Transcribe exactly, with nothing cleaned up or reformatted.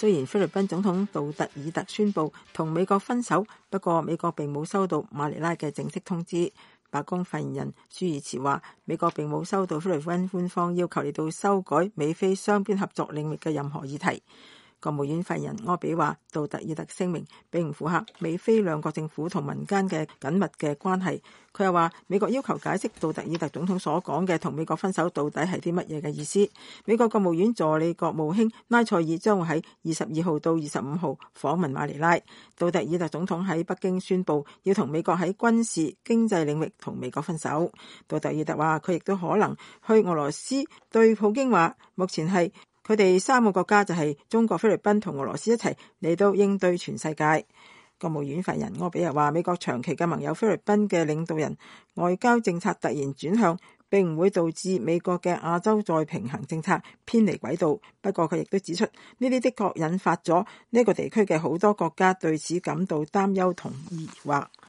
雖然菲律賓總統杜特爾特宣布同美國分手，不過美國並冇收到馬尼拉嘅正式通知。白宮發言人舒爾茨話，美國並冇收到菲律賓官方要求嚟到修改美菲雙邊合作領域嘅任何議題。國務院發言人柯比話，杜特爾特聲明並唔符合美菲兩國政府同民間嘅緊密嘅關係。佢又話，美國要求解釋杜特爾特總統所講嘅同美國分手到底係啲乜嘢嘅意思。美國國務院助理國務卿拉塞爾將會喺二十二號到二十五號訪問馬尼拉。杜特爾特總統喺北京宣布要同美國喺軍事、經濟領域同美國分手。杜特爾特話，佢亦都可能去俄羅斯，對普京話，目前係佢哋三個國家，就係中國、菲律賓同俄羅斯一齊嚟到應對全世界。國務院發言人柯比又話，美國長期嘅盟友菲律賓嘅領導人外交政策突然轉向，並唔會導致美國嘅亞洲再平衡政策偏離軌道。不過佢亦都指出，呢啲的確引發咗呢個地區嘅好多國家對此感到擔憂同疑惑。